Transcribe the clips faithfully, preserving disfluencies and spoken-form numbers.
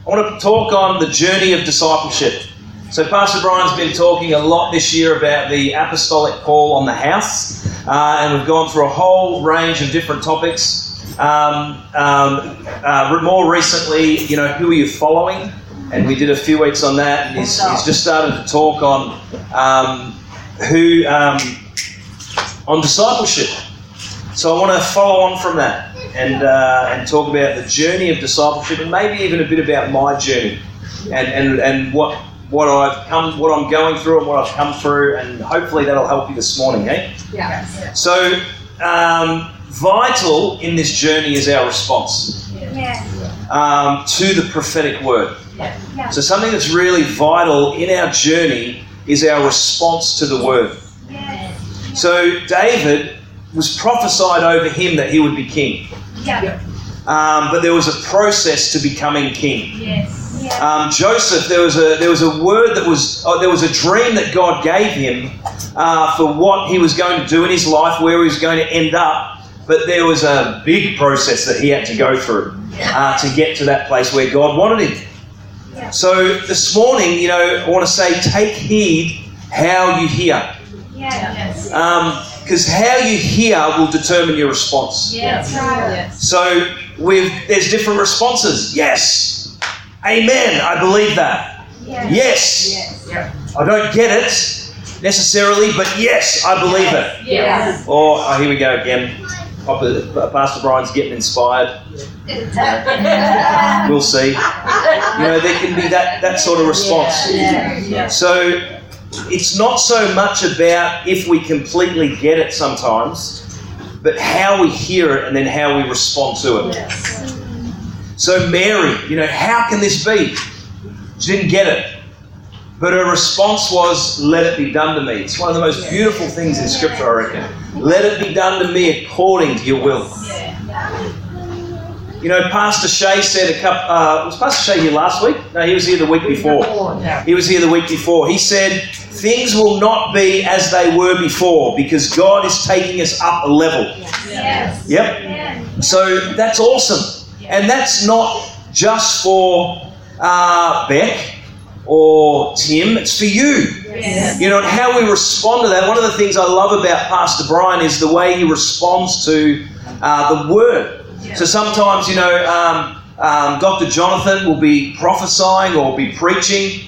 I want to talk on the journey of discipleship. So Pastor Brian's been talking a lot this year about the apostolic call on the house, uh, and we've gone through a whole range of different topics. Um, um, uh, more recently, you know, who are you following? And we did a few weeks on that, and he's, he's just started to talk on um, who um, on discipleship. So I want to follow on from that and uh, and talk about the journey of discipleship, and maybe even a bit about my journey and and, and what. what I've come, what I'm going through and what I've come through, and hopefully that'll help you this morning, eh? Yeah. So, um, vital in this journey is our response Yeah. um, to the prophetic word. Yeah. So something that's really vital in our journey is our response to the word. Yeah. So David was prophesied over him that he would be king. Yeah. Um, but there was a process to becoming king. Yes. Um, Joseph, there was a there was a word that was oh, there was a dream that God gave him uh, for what he was going to do in his life, where he was going to end up. But there was a big process that he had to go through uh, to get to that place where God wanted him. Yeah. So this morning, you know, I want to say, take heed how you hear, Yes. because um, how you hear will determine your response. Yes. Right. So we've there's different responses. Yes. Amen. I believe that. Yes. Yes. Yes. I don't get it necessarily, but yes, I believe it. Yes. Or, oh, here we go again. Pastor Brian's getting inspired. We'll see. You know, there can be that, that sort of response. Yeah. So it's not so much about if we completely get it sometimes, but how we hear it and then how we respond to it. Yes. So Mary, you know, how can this be? She didn't get it. But her response was, let it be done to me. It's one of the most beautiful things in Scripture, I reckon. Let it be done to me according to your will. You know, Pastor Shay said a couple... Uh, was Pastor Shay here last week? No, he was here the week before. He was here the week before. He said, things will not be as they were before because God is taking us up a level. Yes. Yep. So that's awesome. And that's not just for uh, Beck or Tim, it's for you. Yes. You know, and how we respond to that. One of the things I love about Pastor Brian is the way he responds to uh, the word. Yes. So sometimes, you know, um, um, Doctor Jonathan will be prophesying or be preaching,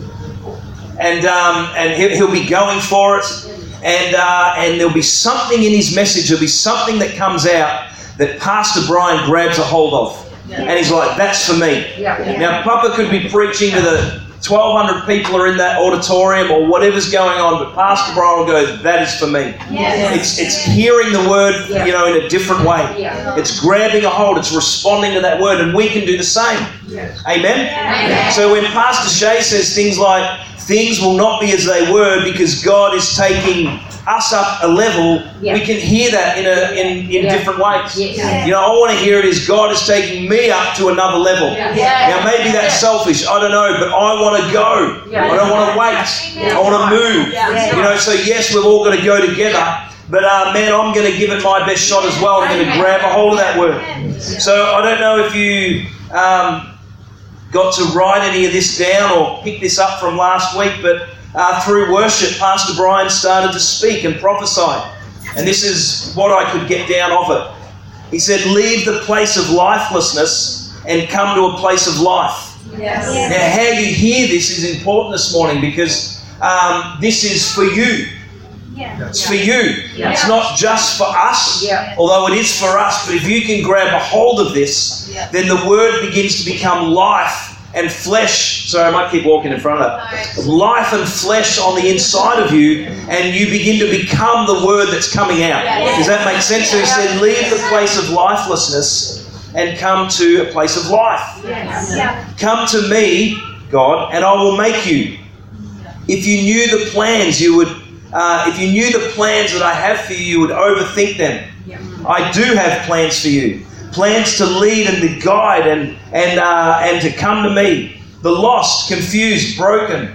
and um, and he'll, he'll be going for it, and uh, and there'll be something in his message, there'll be something that comes out that Pastor Brian grabs a hold of. Yeah. And he's like, that's for me. Yeah. Yeah. Now, Papa could be preaching to the twelve hundred people are in that auditorium or whatever's going on, but Pastor Brian will go, that is for me. Yeah. It's it's hearing the word, you know, in a different way. Yeah. It's grabbing a hold. It's responding to that word, and we can do the same. Yeah. Amen? Amen? So when Pastor Shay says things like, things will not be as they were because God is taking us up a level, yeah. we can hear that in a in, in yeah. different ways. Yeah. You know, I want to hear it as God is taking me up to another level. Yeah. Yeah. Now, maybe that's selfish, I don't know, but I want to go. Yeah. I don't want to wait. Yeah. I want to move. Yeah. You know, so yes, we've all got to go together, but uh, man, I'm going to give it my best shot as well. I'm going to grab a hold of that word. So I don't know if you um, got to write any of this down or pick this up from last week, but Uh, through worship, Pastor Brian started to speak and prophesy. And this is what I could get down of it. He said, leave the place of lifelessness and come to a place of life. Yes. Now, how you hear this is important this morning because um, this is for you. Yeah. It's for you. Yeah. It's not just for us, yeah. although it is for us. But if you can grab a hold of this, yeah. then the word begins to become life and flesh. Sorry, I might keep walking in front of that. Life and flesh on the inside of you, and you begin to become the word that's coming out. Does that make sense? So he said, leave the place of lifelessness and come to a place of life. Yes. Come to me, God, and I will make you. If you knew the plans, you would. Uh, if you knew the plans that I have for you, you would overthink them. I do have plans for you. Plans to lead and to guide and and uh, and to come to me. The lost, confused, broken.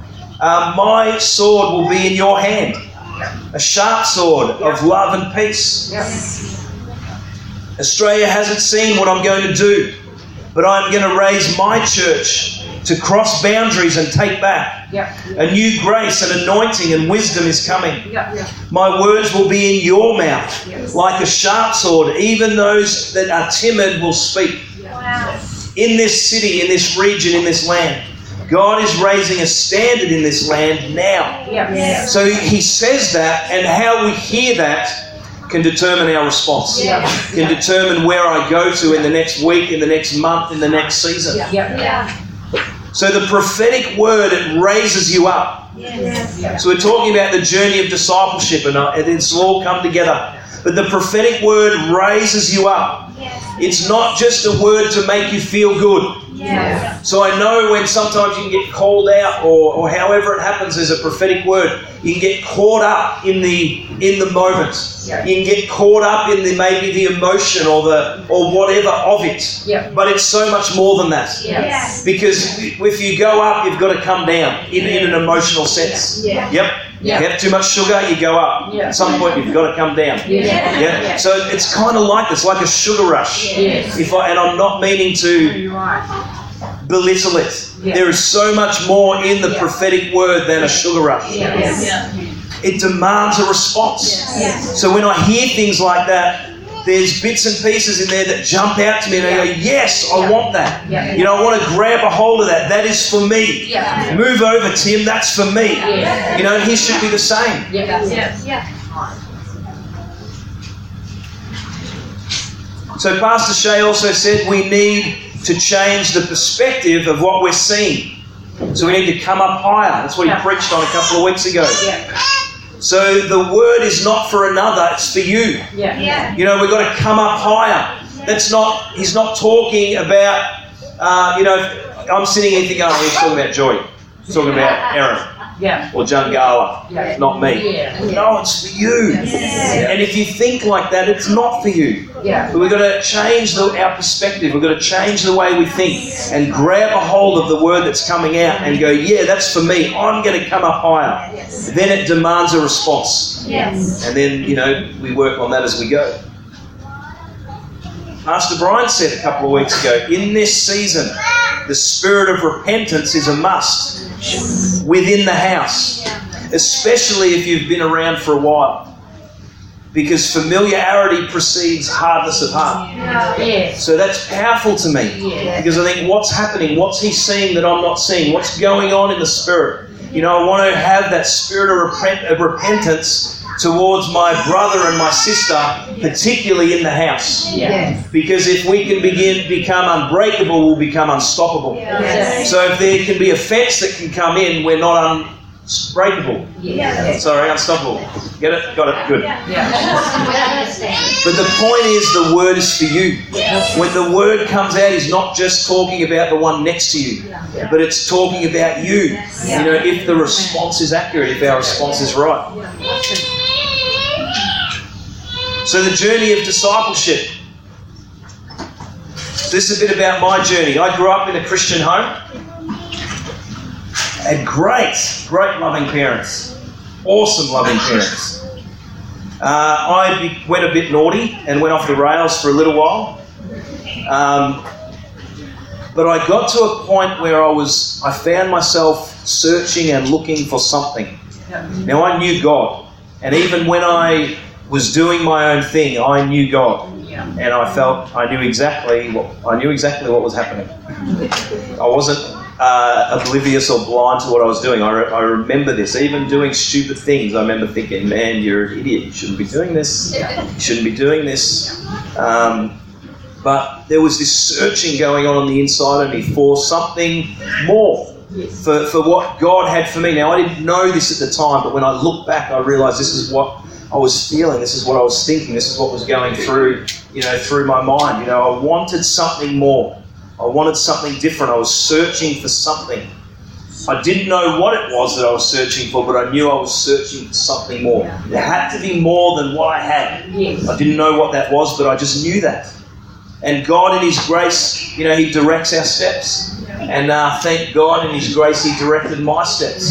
Uh, my sword will be in your hand. A sharp sword of love and peace. Yes. Australia hasn't seen what I'm going to do. but I'm going to raise my church to cross boundaries and take back. Yeah. A new grace and anointing and wisdom is coming. Yeah. Yeah. My words will be in your mouth Yes. like a sharp sword. Even those that are timid will speak. Wow. In this city, in this region, in this land, God is raising a standard in this land now. Yeah. Yes. So he says that, and how we hear that can determine our response. Yeah. Can determine where I go to in the next week, in the next month, in the next season. Yeah. Yeah. Yeah. So the prophetic word, it raises you up. Yes. Yeah. So we're talking about the journey of discipleship, and it's all come together. But the prophetic word raises you up. Yes. It's not just a word to make you feel good. Yes. So I know when sometimes you can get called out, or, or however it happens, there's a prophetic word. You can get caught up in the in the moment. Yeah. You can get caught up in the maybe the emotion or the or whatever of it. Yeah. But it's so much more than that. Yes. Because if you go up, you've got to come down in, in an emotional sense. Yeah. Yep. Yeah. You have too much sugar, you go up. Yeah. At some point, you've got to come down. Yeah. Yeah. So it's kind of like this, like a sugar rush. Yes. If I, and I'm not meaning to You're right. belittle it. Yeah. There is so much more in the Yeah. prophetic word than a sugar rush. Yeah. Yeah. It demands a response. Yes. So when I hear things like that, there's bits and pieces in there that jump out to me and I go, yes, I Yeah. want that. Yeah. You know, I want to grab a hold of that. That is for me. Yeah. Move over, Tim. That's for me. Yeah. You know, he should be the same. Yeah. Yeah. Yeah. So Pastor Shay also said we need to change the perspective of what we're seeing. So we need to come up higher. That's what he Yeah. preached on a couple of weeks ago. Yeah. So the word is not for another, it's for you. Yeah. Yeah. You know, we've got to come up higher. That's not, he's not talking about, uh, you know, I'm sitting here thinking, oh, he's talking about Joy. He's talking about Aaron Yeah. or Jungala. Yeah. Not me. Yeah. No, it's for you. Yeah. And if you think like that, it's not for you. Yeah. But we've got to change the, our perspective. We've got to change the way we think and grab a hold of the word that's coming out and go, yeah, that's for me. I'm going to come up higher. Yes. Then it demands a response. Yes. And then, you know, we work on that as we go. Pastor Brian said a couple of weeks ago, in this season, the spirit of repentance is a must within the house, especially if you've been around for a while. Because familiarity precedes hardness of heart. Yeah. So that's powerful to me. Yeah. Because I think, what's happening? What's he seeing that I'm not seeing? What's going on in the spirit? You know, I want to have that spirit of, repent, of repentance towards my brother and my sister, particularly in the house. Yeah. Because if we can begin become unbreakable, we'll become unstoppable. Yeah. So if there can be offense that can come in, we're not unbreakable. Yeah. Sorry, unstoppable. Get it? Got it? Good. Yeah. But the point is, the word is for you. When the word comes out, he's not just talking about the one next to you, but it's talking about you. You know, if the response is accurate, if our response is right. So the journey of discipleship. This is a bit about my journey. I grew up in a Christian home. Had great, great loving parents. Awesome loving parents. Uh, I be, went a bit naughty and went off the rails for a little while. Um, but I got to a point where I was, I found myself searching and looking for something. Now I knew God. And even when I was doing my own thing, I knew God. And I felt I knew exactly what I knew exactly what was happening. I wasn't uh, oblivious or blind to what I was doing. I, re- I remember this. Even doing stupid things, I remember thinking, "Man, you're an idiot. You shouldn't be doing this. You shouldn't be doing this." Um, but there was this searching going on on the inside of me for something more, for for what God had for me. Now I didn't know this at the time, but when I look back, I realised this is what I was feeling, this is what I was thinking, this is what was going through, you know, through my mind. You know, I wanted something more. I wanted something different. I was searching for something. I didn't know what it was that I was searching for, but I knew I was searching for something more. There had to be more than what I had. I didn't know what that was, but I just knew that. And God in His grace, you know, He directs our steps. And uh, thank God in His grace, He directed my steps.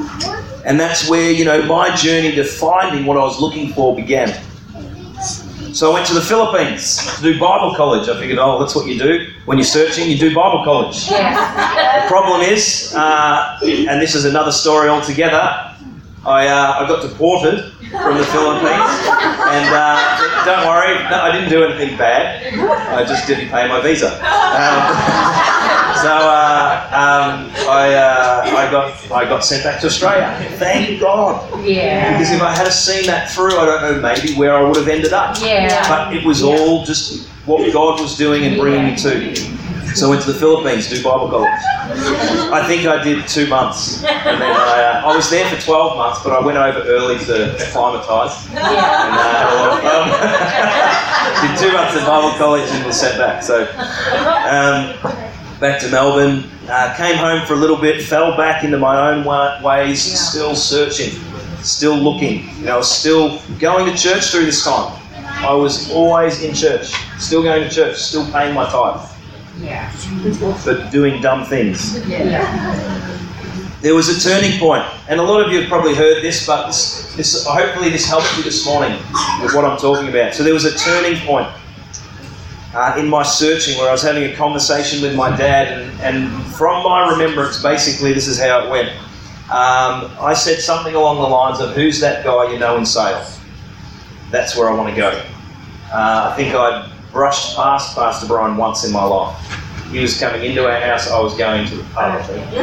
And that's where, you know, my journey to finding what I was looking for began. So I went to the Philippines to do Bible college. I figured, oh, that's what you do when you're searching, you do Bible college. Yeah. The problem is, uh, and this is another story altogether, I uh, I got deported from the Philippines, and uh, don't worry, no, I didn't do anything bad. I just didn't pay my visa. Um, so uh, um, I uh, I got I got sent back to Australia. Thank God. Yeah. Because if I had seen that through, I don't know maybe where I would have ended up. Yeah. But it was all just what God was doing and bringing me to. So I went to the Philippines to do Bible college. I think I did two months. And then I, uh, I was there for twelve months, but I went over early to acclimatise. Yeah. And uh, had a lot of fun. Did two months at Bible college and was sent back. So um, back to Melbourne. Uh, came home for a little bit, fell back into my own wa- ways, Yeah. still searching, still looking. You know, still going to church through this time. I was always in church, still going to church, still paying my tithe. Yeah. But doing dumb things. Yeah. There was a turning point, and a lot of you have probably heard this, but this, this, hopefully this helps you this morning with what I'm talking about. So there was a turning point uh, in my searching where I was having a conversation with my dad, and, and from my remembrance, basically this is how it went. Um, I said something along the lines of, "Who's that guy you know in sales? That's where I want to go." Uh, I think I'd brushed past Pastor Brian once in my life. He was coming into our house, I was going to the pub, I think. So,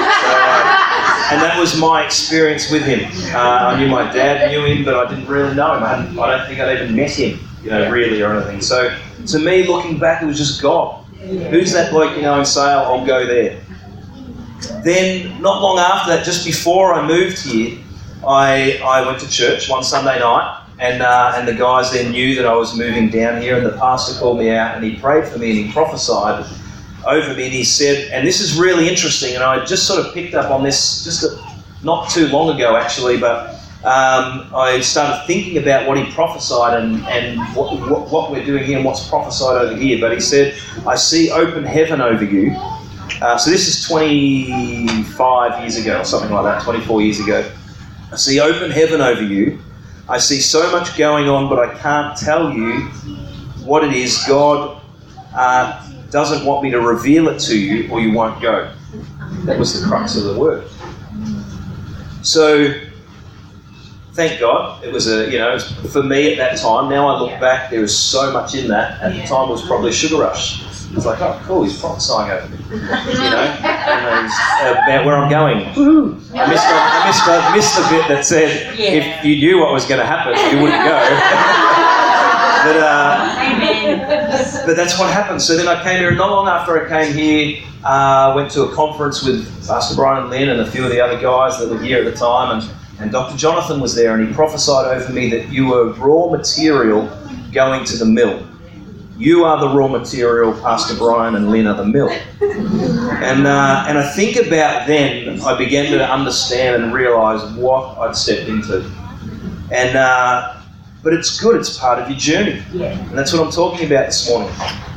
uh, and that was my experience with him. Uh, I knew my dad knew him, but I didn't really know him. I, hadn't, I don't think I'd even met him, you know, really or anything. So to me, looking back, it was just God. Who's that bloke you know in sale? I'll go there. Then, not long after that, just before I moved here, I, I went to church one Sunday night. And uh, and the guys then knew that I was moving down here, and the pastor called me out and he prayed for me and he prophesied over me, and he said, and this is really interesting, and I just sort of picked up on this just a, not too long ago actually, but um, I started thinking about what he prophesied and, and what, what, what we're doing here and what's prophesied over here. But he said, "I see open heaven over you." Uh, so this is twenty-five years ago or something like that, twenty-four years ago. "I see open heaven over you. I see so much going on, but I can't tell you what it is. God uh, doesn't want me to reveal it to you, or you won't go." That was the crux of the word. So, thank God. It was a, you know, for me at that time. Now I look back, there was so much in that. At the time, it was probably Sugar Rush. It's like, oh, cool, he's prophesying over me, you know, and about where I'm going. Woo-hoo. I missed, I missed, I missed the bit that said, Yeah. if you knew what was going to happen, you wouldn't go. but, uh, but that's what happened. So then I came here, and not long after I came here, I uh, went to a conference with Pastor Brian and Lynn and a few of the other guys that were here at the time, and, and Doctor Jonathan was there, and he prophesied over me that you were raw material going to the mill. You are the raw material, Pastor Brian and Lynn are the mill. And uh, and I think about then, I began to understand and realise what I'd stepped into. And uh, but it's good, it's part of your journey. Yeah. And that's what I'm talking about this morning.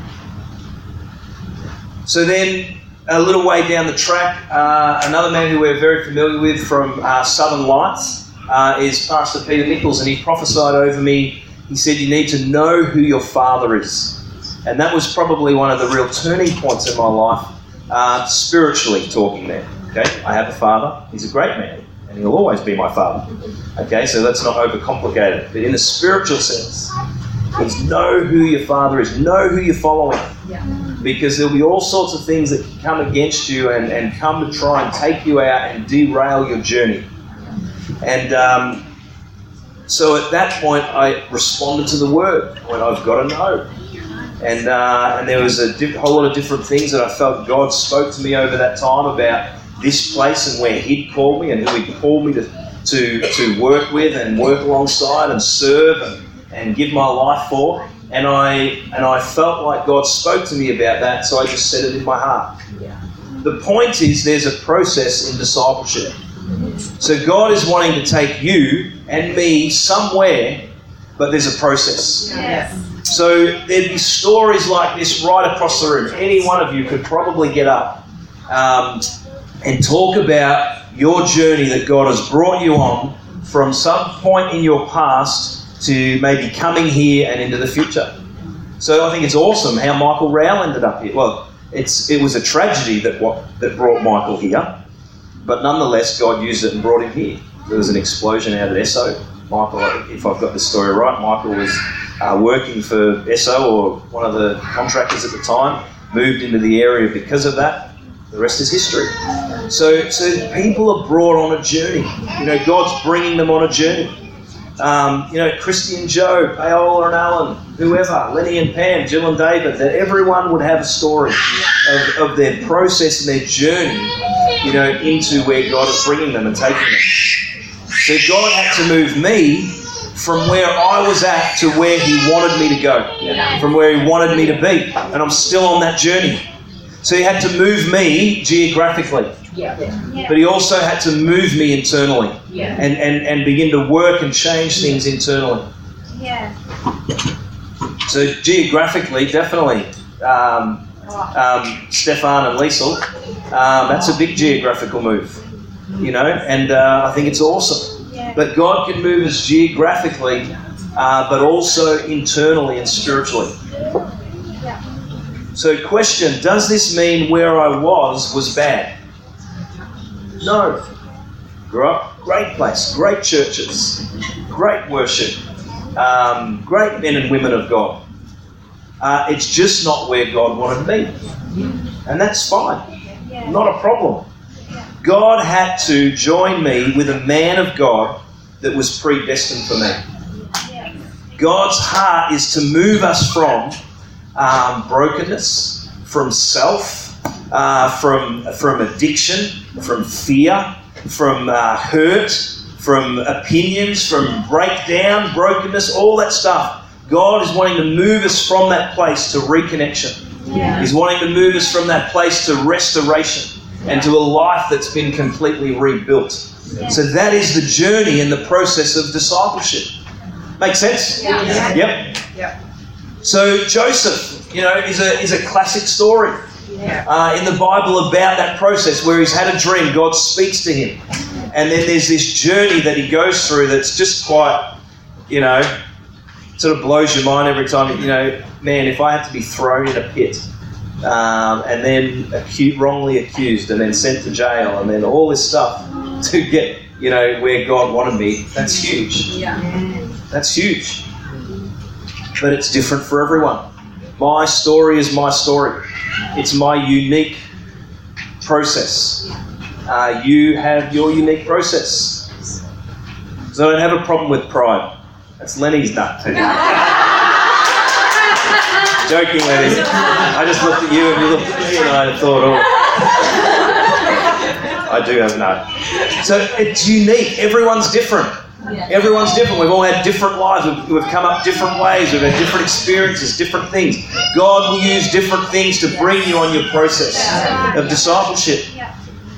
So then, a little way down the track, uh, another man who we're very familiar with from uh, Southern Lights uh, is Pastor Peter Nichols, and he prophesied over me. He said, "You need to know who your father is." And that was probably one of the real turning points in my life, uh, spiritually talking there. Okay, I have a father. He's a great man, and he'll always be my father. Okay, so let's not overcomplicate it. But in a spiritual sense, is know who your father is. Know who you're following. Yeah. Because there'll be all sorts of things that can come against you and, and come to try and take you out and derail your journey. And um, so at that point, I responded to the word. I went, I've got to know. And uh, and there was a diff- whole lot of different things that I felt God spoke to me over that time about this place and where He'd called me and who He'd called me to to, to work with and work alongside and serve and, and give my life for. And I and I felt like God spoke to me about that, so I just said it in my heart. Yeah. The point is, there's a process in discipleship. So God is wanting to take you and me somewhere, but there's a process. Yes. So there'd be stories like this right across the room. Any one of you could probably get up um, and talk about your journey that God has brought you on from some point in your past to maybe coming here and into the future. So I think it's awesome how Michael Rowell ended up here. Well, it's it was a tragedy that what that brought Michael here, but nonetheless, God used it and brought him here. There was an explosion out at Esso. Michael, if I've got this story right, Michael was uh, working for Esso, or one of the contractors at the time, moved into the area because of that. The rest is history. So, so people are brought on a journey. You know, God's bringing them on a journey. Um, you know, Christy and Joe, Paola and Alan, whoever, Lenny and Pam, Jill and David, that everyone would have a story of, of their process and their journey, you know, into where God is bringing them and taking them. So God had to move me from where I was at to where He wanted me to go, from where He wanted me to be. And I'm still on that journey. So He had to move me geographically. Yeah. But He also had to move me internally, Yeah. and, and, and begin to work and change things internally. Yeah. So geographically, definitely, um, um, Stefan and Liesl, um, that's a big geographical move, you know, and uh, I think it's awesome. Yeah. But God can move us geographically, uh, but also internally and spiritually. Yeah. So question, does this mean where I was was bad? No. Grew up, great place, great churches, great worship, um, great men and women of God. Uh, it's just not where God wanted me. And that's fine. Yeah. Not a problem. God had to join me with a man of God that was predestined for me. Yeah. God's heart is to move us from um, brokenness, from self, uh, from, from addiction, from fear, from uh, hurt, from opinions, from breakdown, brokenness, all that stuff. God is wanting to move us from that place to reconnection. Yeah. He's wanting to move us from that place to restoration and to a life that's been completely rebuilt. Yeah. So that is the journey and the process of discipleship. Make sense? Yeah. Yeah. Yep. Yeah. So Joseph, you know, is a is a classic story Yeah. uh, in the Bible about that process where he's had a dream, God speaks to him, and then there's this journey that he goes through that's just quite, you know, sort of blows your mind every time. You know, man, if I had to be thrown in a pit um, and then acu- wrongly accused and then sent to jail and then all this stuff to get, you know, where God wanted me, that's huge. Yeah. That's huge. But it's different for everyone. My story is my story. It's my unique process. Uh, you have your unique process. So I don't have a problem with pride. That's Lenny's nut. Joking, Lenny. I just looked at you and you looked at me and I thought, oh, I do have a nut. So it's unique. Everyone's different. Yeah. Everyone's different. We've all had different lives. We've, we've come up different ways. We've had different experiences, different things. God will use different things to bring you on your process of discipleship. Yeah.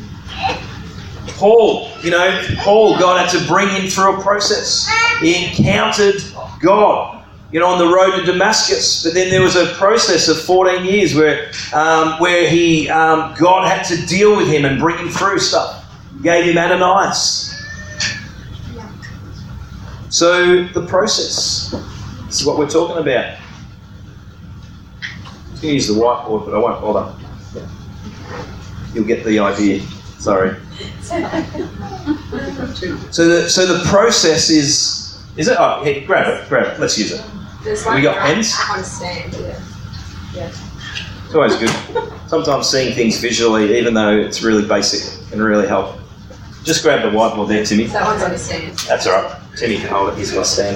Paul, you know, Paul, God had to bring him through a process. He encountered God, you know, on the road to Damascus. But then there was a process of fourteen years where um, where he um, God had to deal with him and bring him through stuff. Gave him Ananias. So the process, this is what we're talking about. I'm going to use the whiteboard, but I won't bother. You'll get the idea. Sorry. So the so the process is is it? Oh, hey, grab it, grab it. Let's use it. There's Have we got pens? on a stand, yeah. Yeah. It's always good. Sometimes seeing things visually, even though it's really basic, can really help. Just grab the whiteboard there, Timmy. That one's on a stand. That's all right. Timmy can hold it. He's got a stand.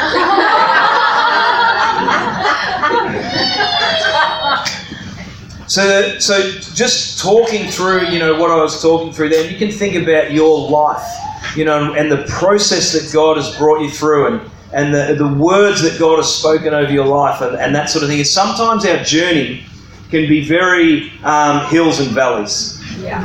So, so just talking through, you know, what I was talking through there, you can think about your life, you know, and the process that God has brought you through, and, and the, the words that God has spoken over your life, and, and that sort of thing. And sometimes our journey can be very um, hills and valleys. Yeah.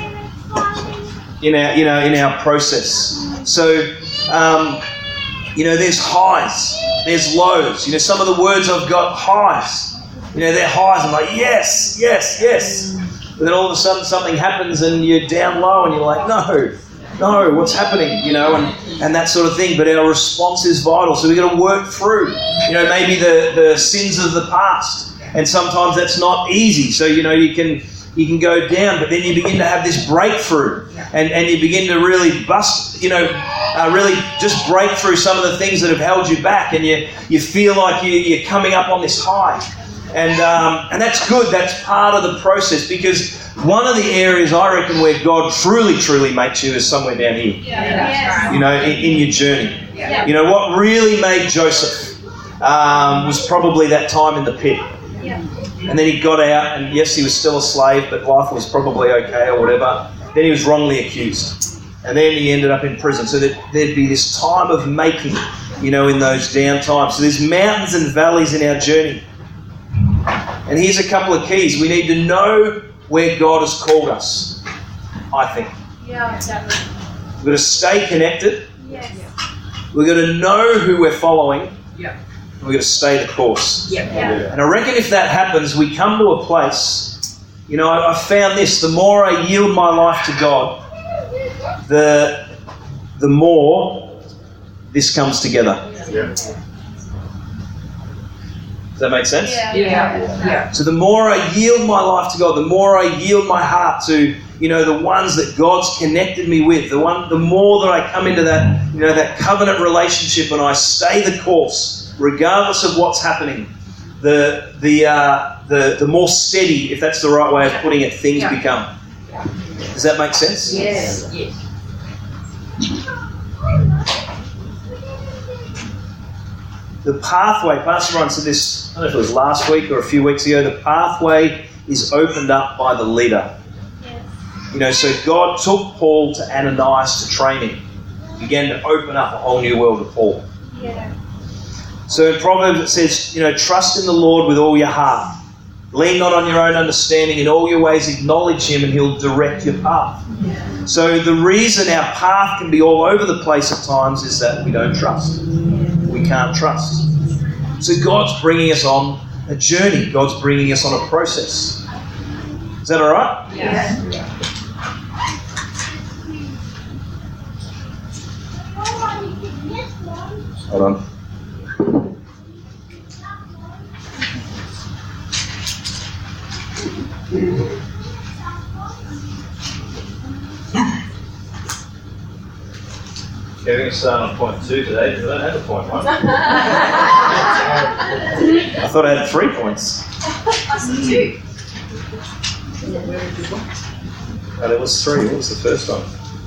In our, you know, in our process. So, um, you know, there's highs, there's lows. You know, some of the words I've got, highs. You know, they're highs. I'm like, yes, yes, yes. But then all of a sudden something happens and you're down low and you're like, no, know what's happening, you know, and, and that sort of thing. But our response is vital. So we've got to work through, you know, maybe the, the sins of the past. And sometimes that's not easy. So, you know, you can you can go down, but then you begin to have this breakthrough. And, and you begin to really bust, you know, uh, really just break through some of the things that have held you back. And you, you feel like you, you're coming up on this high. And um, and that's good. That's part of the process, because one of the areas I reckon where God truly, truly makes you is somewhere down here. Yes. You know, in, in your journey. Yeah. You know, what really made Joseph um, was probably that time in the pit. Yeah. And then he got out, and yes, he was still a slave, but life was probably okay or whatever. Then he was wrongly accused. And then he ended up in prison. So that there'd be this time of making, you know, in those down times. So there's mountains and valleys in our journey. And here's a couple of keys. We need to know where God has called us, I think. Yeah, definitely. We've got to stay connected. Yes. We've got to know who we're following. Yeah. And we've got to stay the course. Yeah. And I reckon if that happens, we come to a place, you know, I, I found this, the more I yield my life to God, the, the more this comes together. Yeah. Does that make sense? Yeah. Yeah. Yeah. So the more I yield my life to God, the more I yield my heart to, you know, the ones that God's connected me with, the one, the more that I come into that, you know, that covenant relationship, and I stay the course, regardless of what's happening, the the uh, the the more steady, if that's the right way of putting it, things Yeah. become. Does that make sense? Yes. Yes. The pathway, Pastor Ryan said this, I don't know if it was last week or a few weeks ago, the pathway is opened up by the leader. Yes. You know, so God took Paul to Ananias to train him. He began to open up a whole new world to Paul. Yeah. So in Proverbs it says, you know, trust in the Lord with all your heart. Lean not on your own understanding. In all your ways acknowledge Him, and He'll direct your path. So the reason our path can be all over the place at times is that we don't trust. We can't trust. So God's bringing us on a journey. God's bringing us on a process. Is that all right? Yeah. Hold on. Okay, we're going to start on point two today because I don't have a point one. I thought I had three points. Two. Oh, there was three. What was the first one?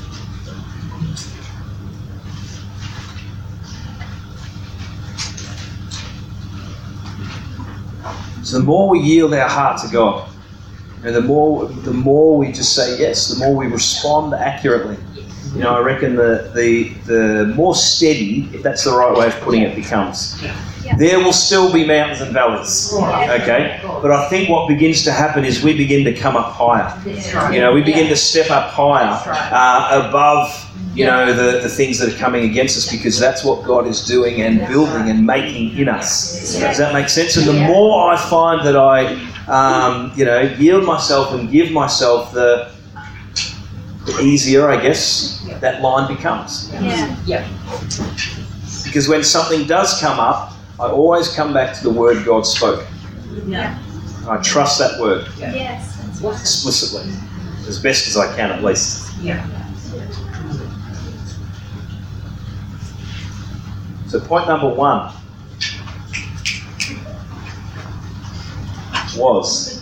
So the more we yield our heart to God, and the more the more we just say yes, the more we respond accurately. You know, I reckon the the the more steady, if that's the right way of putting it, becomes. Yeah. There will still be mountains and valleys, okay? But I think what begins to happen is we begin to come up higher. That's right. You know, we begin to step up higher That's right. uh, above, you know, the, the things that are coming against us, because that's what God is doing and building and making in us. Does that make sense? And the more I find that I, um, you know, yield myself and give myself, the, the easier, I guess, that line becomes. Yeah. Yeah. Because when something does come up, I always come back to the word God spoke. Yeah. I trust that word Yes. explicitly, as best as I can at least. Yeah. So point number one was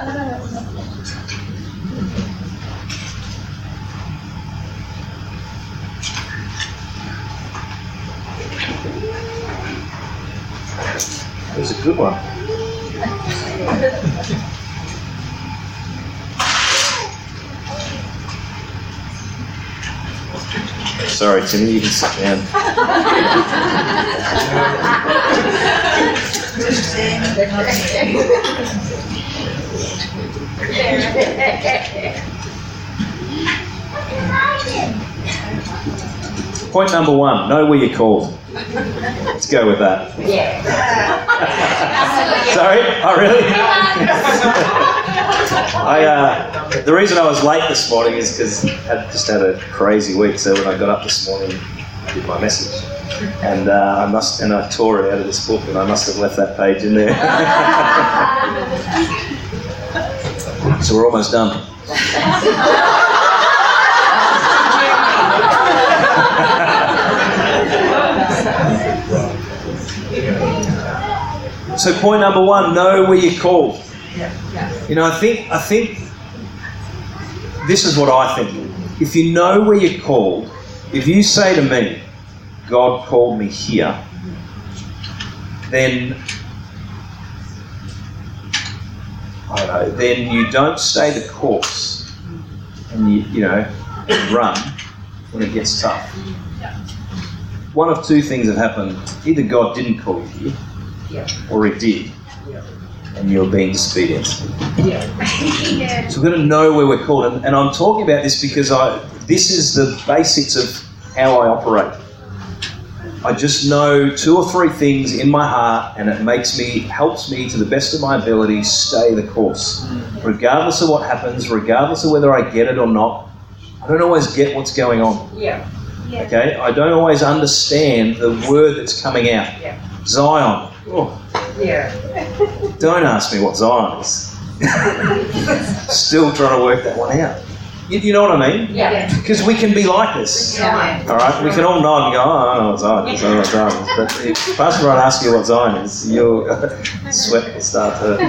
it was a good one. Sorry, Timmy, you can sit down. Point number one, know where you're called. Let's go with that. Yeah. Sorry? Oh, really? I, uh, the reason I was late this morning is because I just had a crazy week. So when I got up this morning, I did my message, and uh, I must and I tore it out of this book, and I must have left that page in there. So we're almost done. So point number one, know where you're called. You know, I think I think this is what I think. If you know where you're called, if you say to me, God called me here, then I don't know, then you don't stay the course and you you know run when it gets tough. One of two things have happened. Either God didn't call you here, Yeah. or He did, Yeah. and you're being disobedient. Yeah. So we've got to know where we're called, and, and I'm talking about this because I this is the basics of how I operate. I just know two or three things in my heart, and it makes me, helps me to the best of my ability stay the course. Regardless of what happens, regardless of whether I get it or not, I don't always get what's going on. Yeah. Okay? I don't always understand the word that's coming out. Yeah. Zion. Oh, Yeah. don't ask me what Zion is. Still trying to work that one out. You, you know what I mean? Yeah. Because we can be like this. Yeah. All right, we can all nod and go, oh, I don't know what Zion is, I don't know what Zion is. But if Pastor Brian asks you what Zion is, your sweat will start to...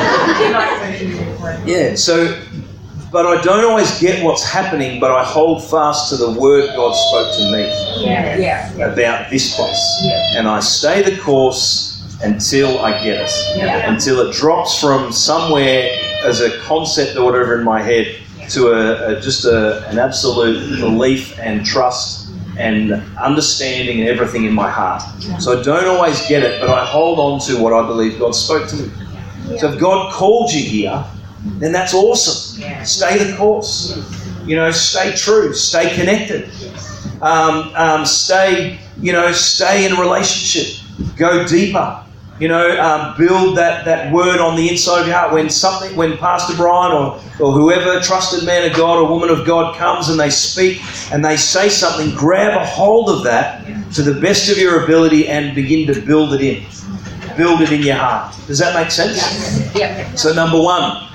Yeah, so, but I don't always get what's happening, but I hold fast to the word God spoke to me Yeah. Yeah. about this place. Yeah. And I stay the course until I get it. Yeah. Until it drops from somewhere as a concept or whatever in my head to a, a just a, an absolute belief and trust and understanding and everything in my heart. So I don't always get it, but I hold on to what I believe God spoke to me. So if God called you here, then that's awesome. Yeah. Stay the course. You know, stay true, stay connected. Um, um, stay, you know, stay in a relationship. Go deeper. You know, um, build that, that word on the inside of your heart. When something, when Pastor Brian or, or whoever trusted man of God or woman of God comes and they speak and they say something, grab a hold of that to the best of your ability and begin to build it in. Build it in your heart. Does that make sense? Yeah. So number one,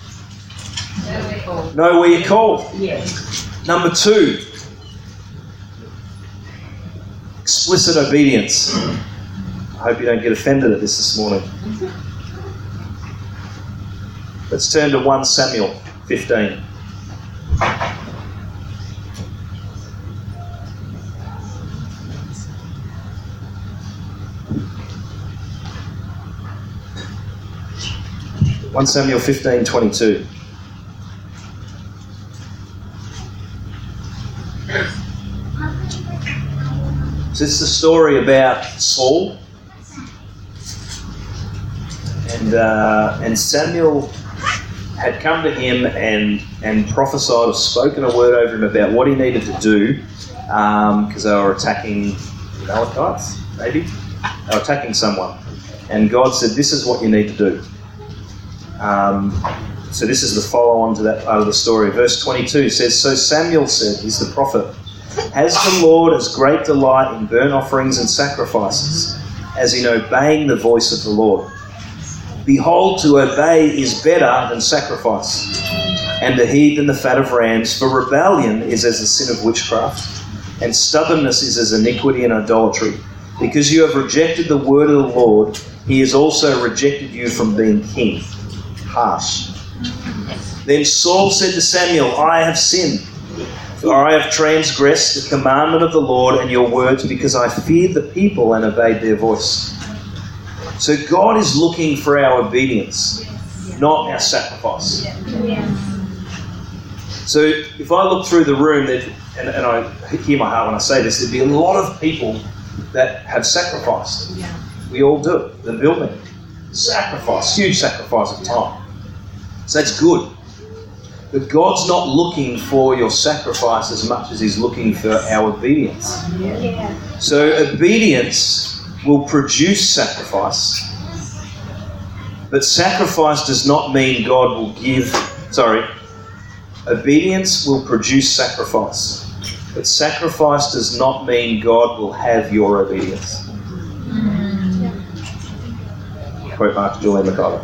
know where you're called. Yeah. Number two, explicit obedience. I hope you don't get offended at this this morning. Let's turn to First Samuel fifteen. First Samuel fifteen twenty-two. So this is the story about Saul. And uh, and Samuel had come to him and and prophesied or spoken a word over him about what he needed to do, because um, they were attacking Amalekites, maybe. They were attacking someone. And God said, this is what you need to do. Um, so this is the follow-on to that part of the story. Verse twenty-two says, so Samuel said, he's the prophet, has the Lord as great delight in burnt offerings and sacrifices as in obeying the voice of the Lord? Behold, to obey is better than sacrifice, and to heed than the fat of rams. For rebellion is as the sin of witchcraft, and stubbornness is as iniquity and idolatry. Because you have rejected the word of the Lord, he has also rejected you from being king. Harsh. Then Saul said to Samuel, I have sinned, for I have transgressed the commandment of the Lord and your words, because I feared the people and obeyed their voice. So God is looking for our obedience, not our sacrifice. So if I look through the room, and, and I hear my heart when I say this, there'd be a lot of people that have sacrificed. We all do it. The building. Sacrifice. Huge sacrifice of time. So that's good. But God's not looking for your sacrifice as much as he's looking for our obedience. So obedience will produce sacrifice. But sacrifice does not mean God will give Sorry. Obedience will produce sacrifice. But sacrifice does not mean God will have your obedience. Quote Mark Julian McCullough.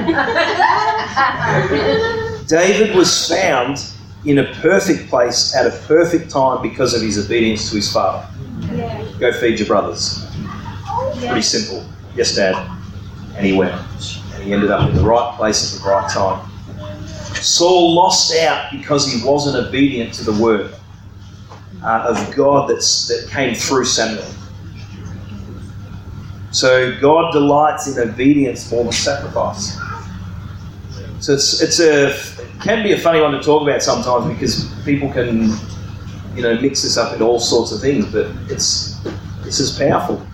David was found in a perfect place at a perfect time because of his obedience to his father. Yeah. Go feed your brothers. Pretty simple. Yes, Dad. And he went. And he ended up in the right place at the right time. Saul lost out because he wasn't obedient to the word uh, of God that's, that came through Samuel. So God delights in obedience more than sacrifice. So it's it's a it can be a funny one to talk about sometimes because people can, you know, mix this up into all sorts of things, but it's this is powerful.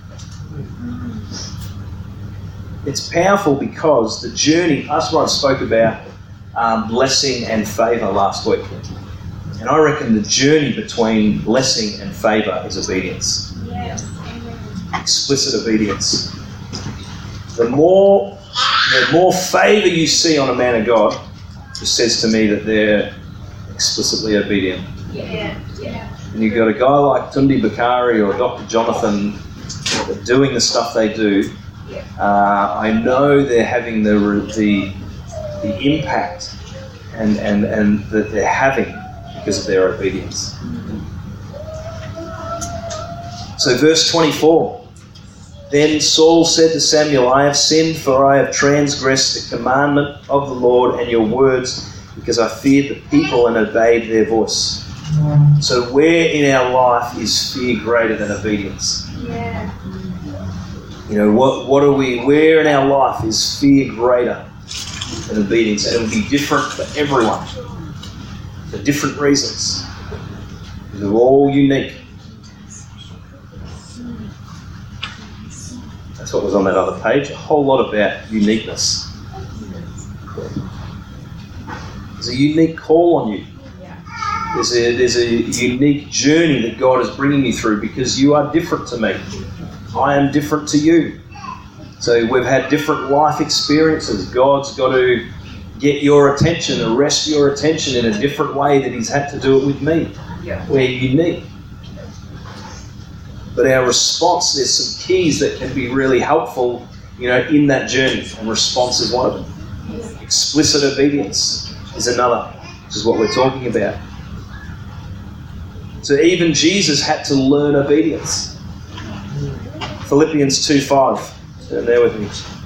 It's powerful because the journey, Pastor Ryan spoke about um, blessing and favour last week. And I reckon the journey between blessing and favour is obedience. Yes. Explicit obedience. The more, the more favour you see on a man of God, it says to me that they're explicitly obedient. Yeah. Yeah. And you've got a guy like Tundi Bakari or Doctor Jonathan that are doing the stuff they do. Uh, I know they're having the the the impact and, and, and that they're having because of their obedience. So verse twenty-four. Then Saul said to Samuel, I have sinned, for I have transgressed the commandment of the Lord and your words, because I feared the people and obeyed their voice. So where in our life is fear greater than obedience? Yeah. You know, what what are we, where in our life is fear greater than obedience? And it will be different for everyone, for different reasons. They're all unique. That's what was on that other page. A whole lot about uniqueness. There's a unique call on you. There's a, there's a unique journey that God is bringing you through because you are different to me. I am different to you. So we've had different life experiences. God's got to get your attention, arrest your attention in a different way that he's had to do it with me. Yeah. We're unique. But our response, there's some keys that can be really helpful, you know, in that journey. And response is one of them. Explicit obedience is another, which is what we're talking about. So even Jesus had to learn obedience. Philippians two five. Turn there with me.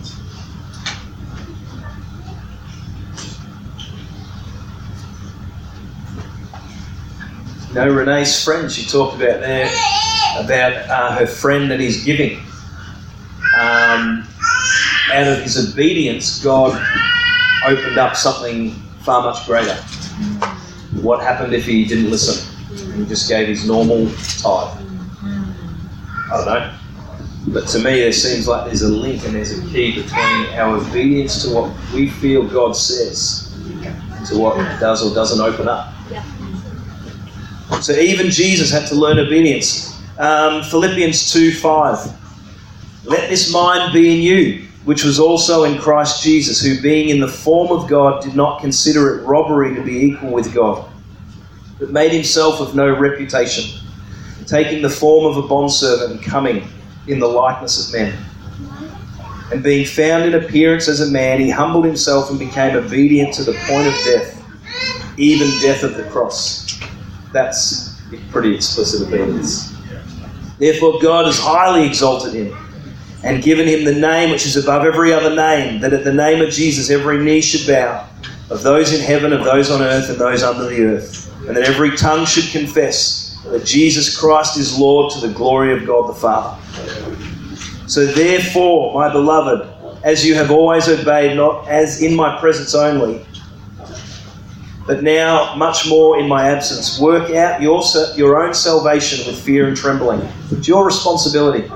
You know, Renee's friend, she talked about there, about uh, her friend and his giving. Um, out of his obedience, God opened up something far much greater. What happened if he didn't listen and he just gave his normal tithe? I don't know. But to me, there seems like there's a link and there's a key between our obedience to what we feel God says to what it does or doesn't open up. So even Jesus had to learn obedience. Um, Philippians two five. Let this mind be in you, which was also in Christ Jesus, who being in the form of God did not consider it robbery to be equal with God, but made himself of no reputation, taking the form of a bondservant and coming in the likeness of men. And being found in appearance as a man, he humbled himself and became obedient to the point of death, even death of the cross. That's pretty explicit obedience. Therefore God has highly exalted him and given him the name which is above every other name, that at the name of Jesus every knee should bow, of those in heaven, of those on earth, and those under the earth, and that every tongue should confess that Jesus Christ is Lord, to the glory of God the Father. So therefore, my beloved, as you have always obeyed, not as in my presence only, but now much more in my absence, work out your your own salvation with fear and trembling. It's your responsibility.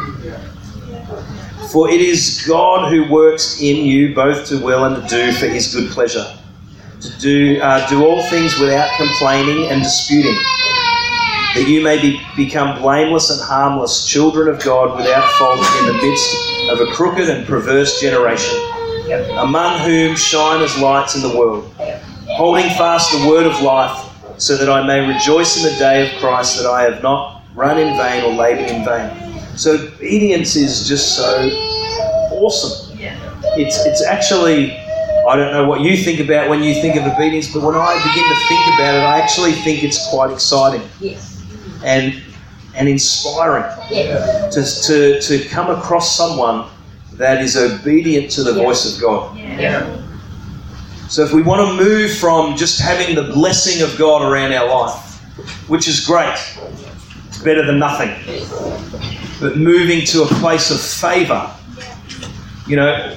For it is God who works in you both to will and to do for his good pleasure, to do uh, do all things without complaining and disputing, that you may be, become blameless and harmless, children of God without fault in the midst of a crooked and perverse generation, among whom shine as lights in the world, holding fast the word of life, so that I may rejoice in the day of Christ, that I have not run in vain or laboured in vain. So obedience is just so awesome. It's it's actually, I don't know what you think about when you think of obedience, but when I begin to think about it, I actually think it's quite exciting. Yes. And and inspiring. Yes. To, to, to come across someone that is obedient to the Yeah. voice of God. Yeah. So if we want to move from just having the blessing of God around our life, which is great, it's better than nothing, but moving to a place of favour, you know,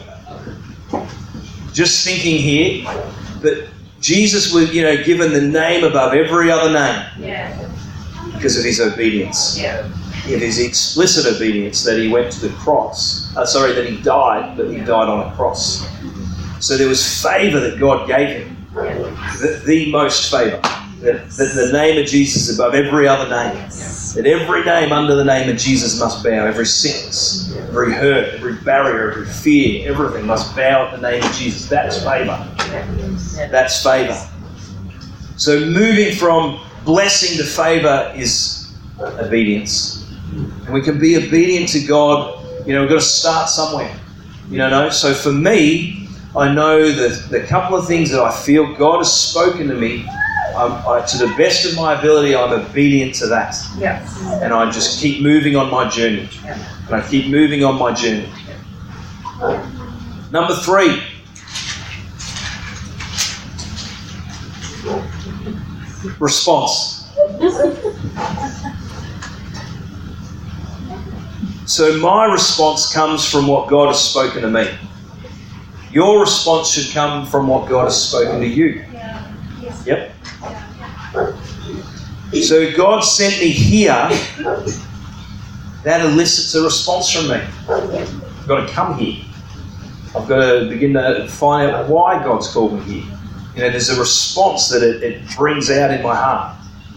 just thinking here that Jesus was, you know, given the name above every other name Yeah. because of his obedience. Yeah. It is explicit obedience that he went to the cross. Uh, sorry, that he died, but he died on a cross. So there was favour that God gave him, the, the most favour. That, that the name of Jesus is above every other name. That every name under the name of Jesus must bow. Every sickness, every hurt, every barrier, every fear, everything must bow at the name of Jesus. That's favour. That's favour. So moving from blessing to favour is obedience. And we can be obedient to God. You know, we've got to start somewhere. You know, so for me, I know that the couple of things that I feel God has spoken to me, I'm, I, to the best of my ability, I'm obedient to that. Yeah. And I just keep moving on my journey. And I keep moving on my journey. Number three. Response. So my response comes from what God has spoken to me. Your response should come from what God has spoken to you. Yep. So God sent me here. That elicits a response from me. I've got to come here. I've got to begin to find out why God's called me here. You know, there's a response that it, it brings out in my heart.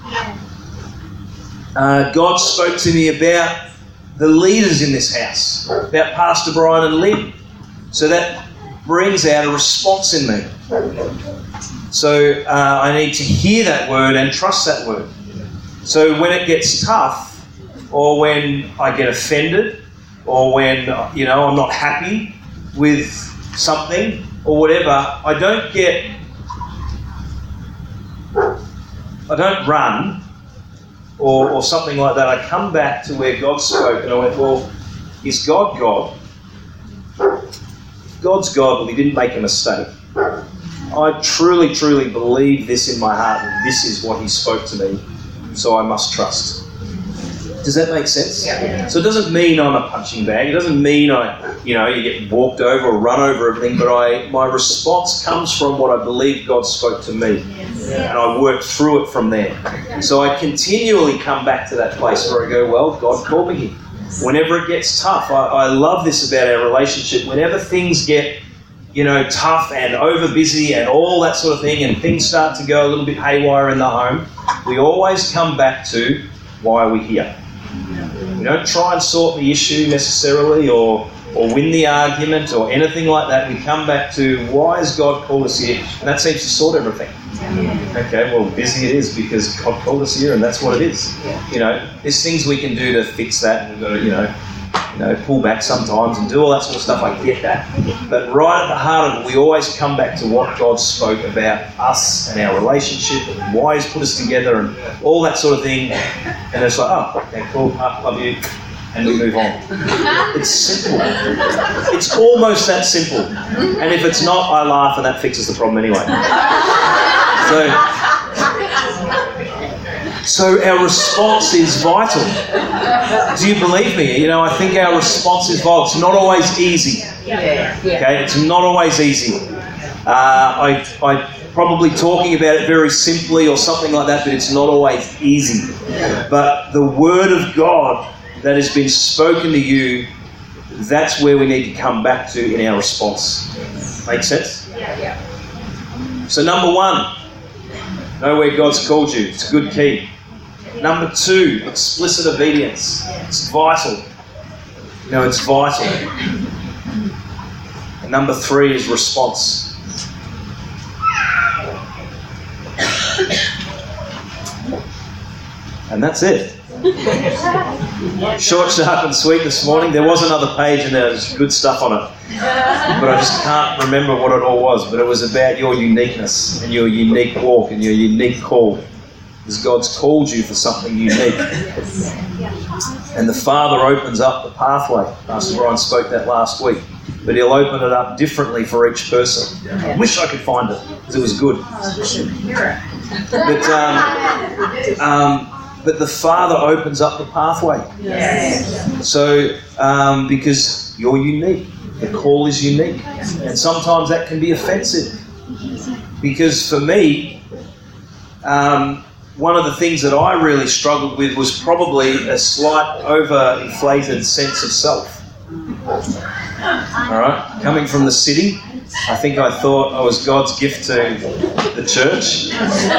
Uh, God spoke to me about the leaders in this house, about Pastor Brian and Lynn. So that brings out a response in me. So uh, I need to hear that word and trust that word. So when it gets tough, or when I get offended, or when, you know, I'm not happy with something or whatever, I don't get, I don't run or, or something like that. I come back to where God spoke and I went, well, is God God? If God's God, well, he didn't make a mistake. I truly, truly believe this in my heart, and this is what he spoke to me, so I must trust. Does that make sense? Yeah. So it doesn't mean I'm a punching bag. It doesn't mean I, you know, you get walked over or run over everything, but I, my response comes from what I believe God spoke to me. Yes. And I work through it from there. So I continually come back to that place where I go, well, God called me here. Whenever it gets tough, I, I love this about our relationship. Whenever things get, you know, tough and over busy and all that sort of thing, and things start to go a little bit haywire in the home, we always come back to why are we here. We don't try and sort the issue necessarily or or win the argument or anything like that. We come back to why has God called us here, and that seems to sort everything. Okay, well, busy it is because God called us here, and that's what it is. You know, there's things we can do to fix that, and we've got to, you know, you know, pull back sometimes and do all that sort of stuff. I get that, but right at the heart of it, we always come back to what God spoke about us and our relationship, and why He's put us together, and all that sort of thing. And it's like, oh, okay, cool, I love you. And we move on. It's simple. It's almost that simple. And if it's not, I laugh and that fixes the problem anyway. So, so our response is vital. Do you believe me? You know, I think our response is vital. It's not always easy. Okay, it's not always easy. Uh, I, I probably talking about it very simply or something like that, but it's not always easy. But the Word of God that has been spoken to you, that's where we need to come back to in our response. Make sense? Yeah, yeah. So number one, know where God's called you. It's a good key. Number two, explicit obedience. It's vital. You know, it's vital. And number three is response. And that's it. Short, sharp and sweet this morning. There was another page and there was good stuff on it. But I just can't remember what it all was. But it was about your uniqueness and your unique walk and your unique call. Because God's called you for something unique. And the Father opens up the pathway. Pastor Brian spoke that last week. But he'll open it up differently for each person. I wish I could find it, because it was good. But, um, um, but the Father opens up the pathway. So, um, because you're unique. The call is unique. And sometimes that can be offensive. Because for me, um, one of the things that I really struggled with was probably a slight overinflated sense of self. All right, coming from the city, I think I thought I was God's gift to the church.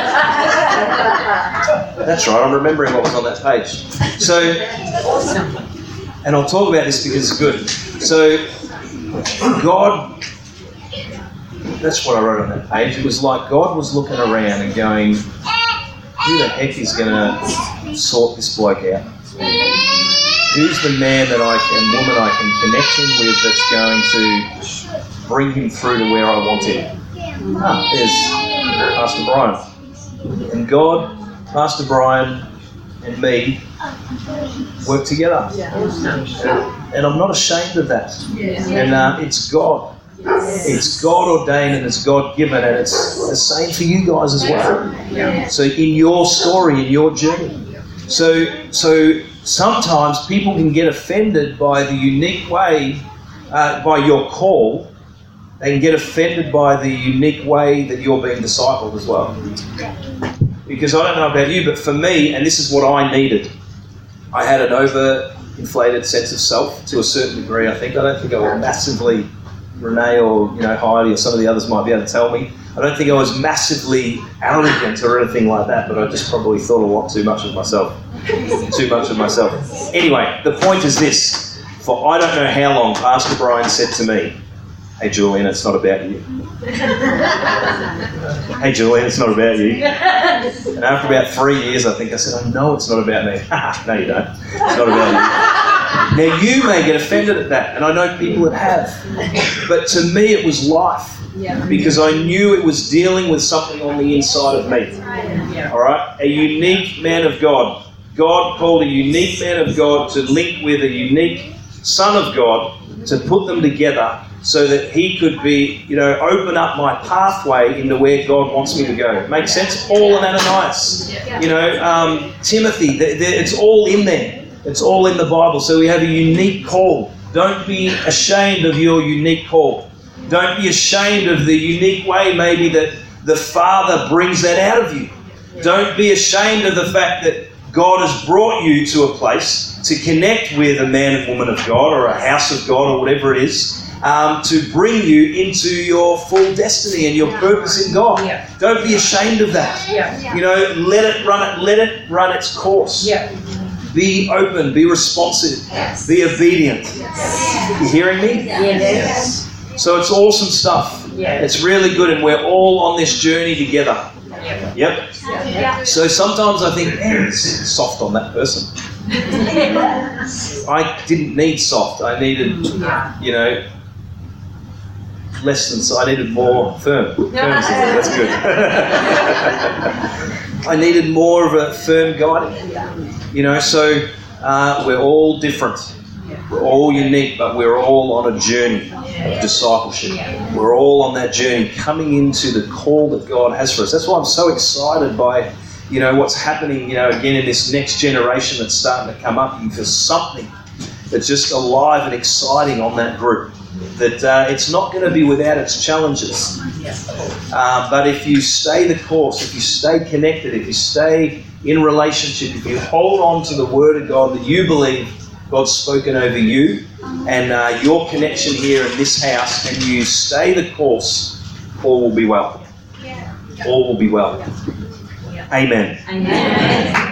That's right, I'm remembering what was on that page. So, and I'll talk about this because it's good. So, God, that's what I wrote on that page. It was like God was looking around and going, who the heck is going to sort this bloke out? Who's the man that I can, woman I can connect him with that's going to bring him through to where I want him? Ah, there's Pastor Brian. And God, Pastor Brian, and me work together. And, and I'm not ashamed of that. And uh, it's God. It's God ordained and it's God given, and it's the same for you guys as well. So in your story, in your journey. So, so sometimes people can get offended by the unique way, uh, by your call. They can get offended by the unique way that you're being discipled as well. Because I don't know about you, but for me, and this is what I needed, I had an overinflated sense of self to a certain degree, I think. I don't think I was massively, Renee or you know Heidi or some of the others might be able to tell me, I don't think I was massively arrogant or anything like that, but I just probably thought a lot too much of myself. Too much of myself. Anyway, the point is this. For I don't know how long, Pastor Brian said to me, hey Julian, it's not about you. Hey Julian, it's not about you. And after about three years, I think I said, I know it's not about me. No, you don't. It's not about you. Now, you may get offended at that, and I know people that have. But to me, it was life. Because I knew it was dealing with something on the inside of me. All right? A unique man of God. God called a unique man of God to link with a unique son of God to put them together so that he could be, you know, open up my pathway into where God wants me to go. Make sense? Paul and Ananias. You know, um, Timothy. They're, they're, it's all in there. It's all in the Bible. So we have a unique call. Don't be ashamed of your unique call. Don't be ashamed of the unique way maybe that the Father brings that out of you. Don't be ashamed of the fact that God has brought you to a place to connect with a man and woman of God or a house of God or whatever it is, um, to bring you into your full destiny and your purpose in God. Yeah. Don't be ashamed of that. Yeah. You know, let it run it, let it run its course. Yeah. Be open, be responsive, Yes. be obedient. Yes. You hearing me? Yes. So it's awesome stuff. Yeah. It's really good, and we're all on this journey together. Yeah. Yep. Yeah. So sometimes I think, man, it's soft on that person. I didn't need soft. I needed, you know, less than so. I needed more firm. Firm. That's good. I needed more of a firm guiding. You know, so uh, we're all different. We're all unique, but we're all on a journey of discipleship. We're all on that journey coming into the call that God has for us. That's why I'm so excited by, you know, what's happening, you know, again in this next generation that's starting to come up. You feel something that's just alive and exciting on that group. That uh, it's not going to be without its challenges. Uh, but if you stay the course, if you stay connected, if you stay in relationship, if you hold on to the Word of God that you believe God's spoken over you and uh, your connection here in this house, and you stay the course, all will be well. All will be well. Amen. Amen.